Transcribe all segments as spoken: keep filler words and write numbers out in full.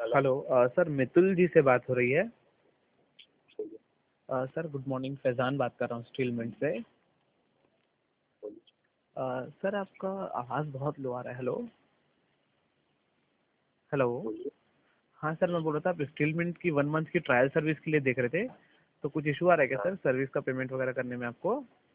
Hello uh, sir Mitul ji से बात हो रही है। Uh, sir good morning, Faizan बात कर रहा हूँ स्टील मिंट से। अ, सर आपका आवाज़ बहुत लो आ रहा है। Hello hello. हाँ सर, मैं बोल रहा था आप स्टील मिंट की वन मंथ की ट्रायल सर्विस के लिए देख रहे थे, तो कुछ इशू आ रहा है क्या सर सर्विस का पेमेंट वगैरह करने में आपको?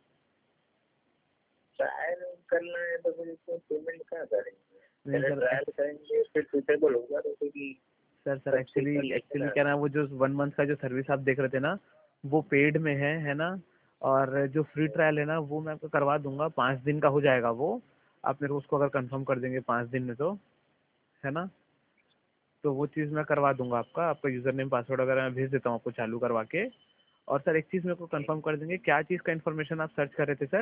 ट्रायल करना है तो फिर इसमें पेमेंट कहाँ करेंगे? नहीं पहले सर, ट्रायल करेंगे फिर सुटेबल होगा तो फिर सर सर सब चीज एक्चुअली कर लेंगे एक्चुअली ना। क्या ना, वो जो वन मंथ का जो सर्विस आप देख रहे थे ना, वो पेड में है है ना। और जो फ्री ट्रायल है ना, वो मैं आपको करवा दूंगा, पाँच दिन का हो जाएगा वो। आप मेरे को उसको अगर कंफर्म कर देंगे पाँच दिन में तो, है ना, तो वो चीज़ मैं करवा दूंगा आपका। आपका यूज़र नेम पासवर्ड वगैरह मैं भेज देता हूँ आपको चालू करवा के। और सर एक चीज़ मेरे को कंफर्म कर देंगे, क्या चीज़ का इन्फॉर्मेशन आप सर्च कर रहे थे सर?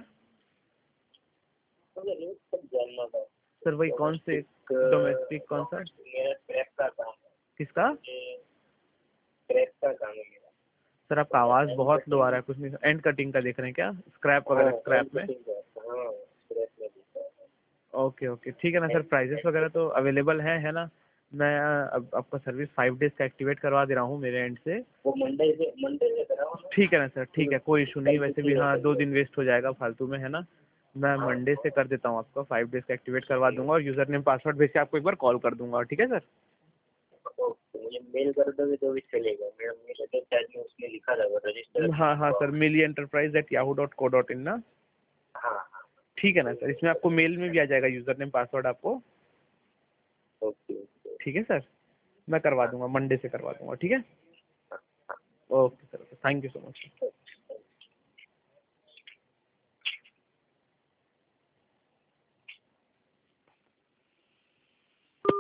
मुझे रेट सब जानना था। सर वही कौन से? डोमेस्टिक डोमेस्टिक कौन सा? मेरा क्रैप का काम है। किसका? मुझे क्रैप का काम है मेरा। सर आपका तो मैं आवाज़ एंड बहुत लो आ कटिंग, रहा है, कुछ नहीं। एंड कटिंग का देख रहे हैं क्या? स्क्रैप हाँ वगैरह एंड स्क्रैप में? कटिंग का, हाँ क्रैप में दिखता है। ओके ओके, ठीक है ना सर। एंड प्राइजेस एंड वगैरह तो कटिंग। अवेलेबल है है ना। मैं अ, अब आपका सर्विस फाइव डेज़ का एक्टिवेट करवा दे रहा हूँ मेरे एंड से। वो मंडे से मंडे से कराओ ना। ठीक है ना सर, ठीक फिर है, कोई इशू नहीं। कल वैसे छुट्टी भी रह हाँ, दो जाएगी। दिन वेस्ट हो जाएगा फालतू में, है ना। मैं हाँ मंडे से कर देता हूँ आपका, फाइव डेज़ का एक्टिवेट करवा दूंगा और यूज़र नेम पासवर्ड भेज के आपको एक बार कॉल कर दूंगा, ठीक है सर। तो मुझे मेल कर दोगे तो भी चलेगा। मेरा मेल एड्रेस शायद में उसमें लिखा था रजिस्टर। हाँ हाँ sir, Mili enterprise at Yahoo dot co dot in ना। हाँ हाँ। ठीक है ना सर, इसमें आपको मेल में भी आ जाएगा यूज़र नेम पासवर्ड आपको। Okay okay. ठीक है सर, मैं करवा हाँ दूंगा, मंडे से करवा दूंगा, ठीक है। हाँ हाँ। Okay sir, thank you so much.